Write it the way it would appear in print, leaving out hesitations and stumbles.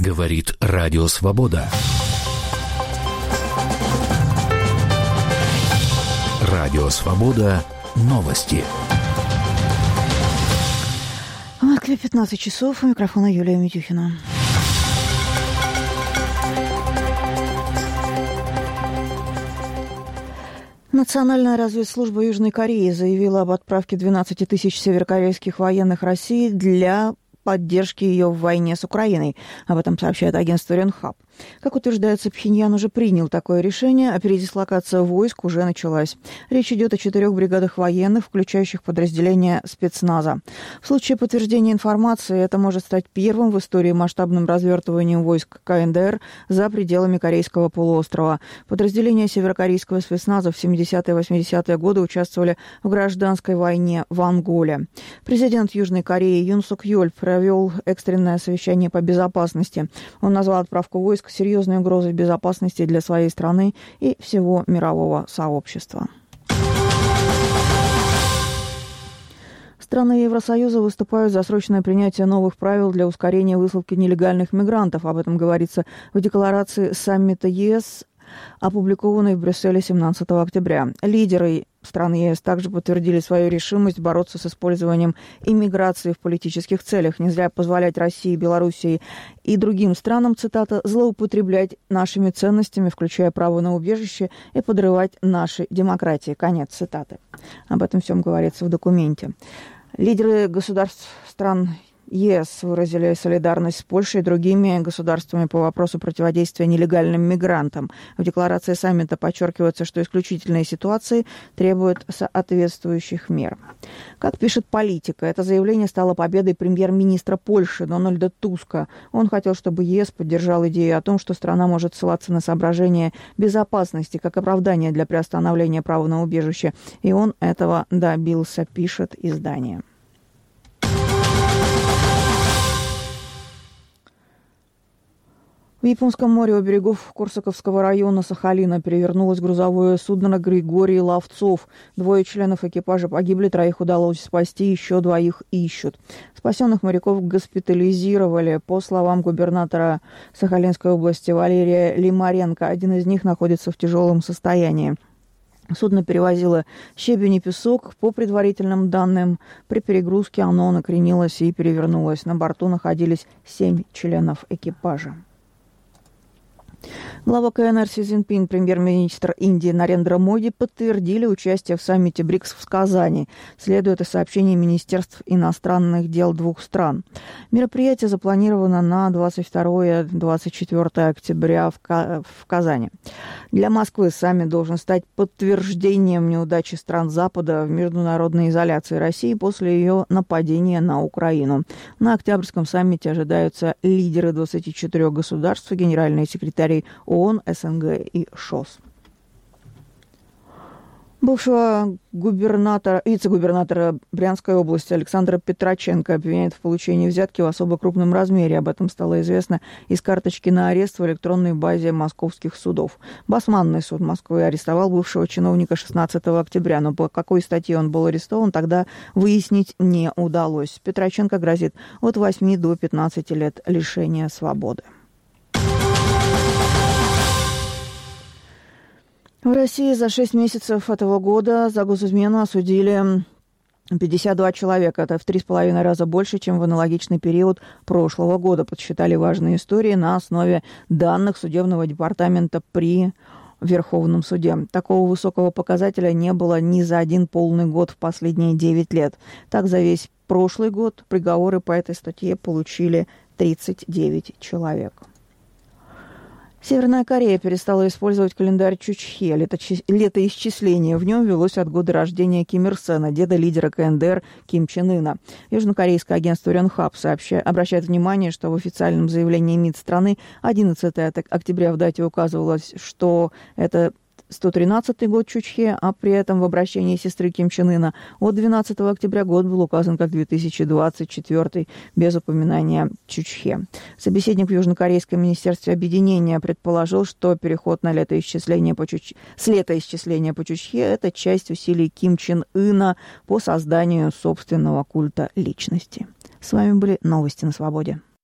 Говорит Радио Свобода. Радио Свобода. Новости. В Москве 15 часов. У микрофона Юлия Митюхина. Национальная разведслужба Южной Кореи заявила об отправке 12 тысяч северокорейских военных России для поддержки ее в войне с Украиной. Об этом сообщает агентство Ренхап. Как утверждается, Пхеньян уже принял такое решение, а передислокация войск уже началась. Речь идет о 4 бригадах военных, включающих подразделения спецназа. В случае подтверждения информации это может стать первым в истории масштабным развертыванием войск КНДР за пределами Корейского полуострова. Подразделения северокорейского спецназа в 70-е и 80-е годы участвовали в гражданской войне в Анголе. Президент Южной Кореи Юн Сук Йоль провел экстренное совещание по безопасности. Он назвал отправку войск серьезной угрозой безопасности для своей страны и всего мирового сообщества. Страны Евросоюза выступают за срочное принятие новых правил для ускорения высылки нелегальных мигрантов. Об этом говорится в декларации саммита ЕС, опубликованной в Брюсселе 17 октября. Лидеры стран ЕС также подтвердили свою решимость бороться с использованием иммиграции в политических целях. Нельзя позволять России, Белоруссии и другим странам, цитата, «злоупотреблять нашими ценностями, включая право на убежище, и подрывать наши демократии». Конец цитаты. Об этом всем говорится в документе. Лидеры государств стран ЕС выразили солидарность с Польшей и другими государствами по вопросу противодействия нелегальным мигрантам. В декларации саммита подчеркивается, что исключительные ситуации требуют соответствующих мер. Как пишет «Политика», это заявление стало победой премьер-министра Польши Дональда Туска. Он хотел, чтобы ЕС поддержал идею о том, что страна может ссылаться на соображения безопасности как оправдание для приостановления права на убежище. И он этого добился, пишет издание. В Японском море у берегов Корсаковского района Сахалина перевернулось грузовое судно «Григорий Ловцов». 2 членов экипажа погибли, 3 удалось спасти, еще 2 ищут. Спасенных моряков госпитализировали. По словам губернатора Сахалинской области Валерия Лимаренко, один из них находится в тяжелом состоянии. Судно перевозило щебень и песок. По предварительным данным, при перегрузке оно накренилось и перевернулось. На борту находились 7 членов экипажа. Глава КНР Си Цзиньпин, премьер-министр Индии Нарендра Моди подтвердили участие в саммите БРИКС в Казани. Следует из сообщений Министерств иностранных дел 2 стран. Мероприятие запланировано на 22-24 октября в Казани. Для Москвы саммит должен стать подтверждением неудачи стран Запада в международной изоляции России после ее нападения на Украину. На октябрьском саммите ожидаются лидеры 24 государств, генеральные секретари ООН, СНГ и ШОС. Бывшего вице-губернатора Брянской области Александра Петроченко обвиняют в получении взятки в особо крупном размере. Об этом стало известно из карточки на арест в электронной базе московских судов. Басманный суд Москвы арестовал бывшего чиновника 16 октября, но по какой статье он был арестован, тогда выяснить не удалось. Петроченко грозит от 8 до 15 лет лишения свободы. В России за 6 месяцев этого года за госизмену осудили 52 человека. Это в 3,5 раза больше, чем в аналогичный период прошлого года. Подсчитали важные истории на основе данных судебного департамента при Верховном суде. Такого высокого показателя не было ни за один полный год в последние 9 лет. Так, за весь прошлый год приговоры по этой статье получили 39 человек. Северная Корея перестала использовать календарь Чучхе, летоисчисление. В нем велось от года рождения Ким Ир Сена, деда лидера КНДР Ким Чен Ына. Южнокорейское агентство Ренхап обращает внимание, что в официальном заявлении МИД страны 11 октября в дате указывалось, что это 113-й год Чучхе, а при этом в обращении сестры Ким Чен Ына от 12 октября год был указан как 2024 без упоминания Чучхе. Собеседник в Южнокорейском министерстве объединения предположил, что переход на летоисчисление по Чучхе – это часть усилий Ким Чен Ына по созданию собственного культа личности. С вами были новости на Свободе.